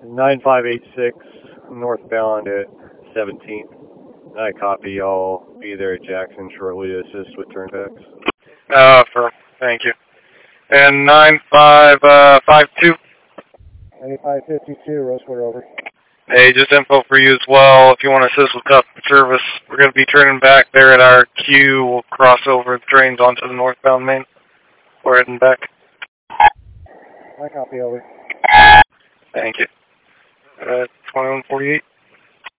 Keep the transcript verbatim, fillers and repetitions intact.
nine five eight six northbound at seventeenth. I copy. I'll be there at Jackson shortly to assist with turnbacks. Uh, for, thank you. And nine five five two. ninety-five fifty-two, Rosewood over. Hey, just info for you as well. If you want to assist with customer service, we're going to be turning back there at our queue. We'll cross over the trains onto the northbound main. We're heading back. I copy, over. Thank you. Uh, twenty-one forty-eight.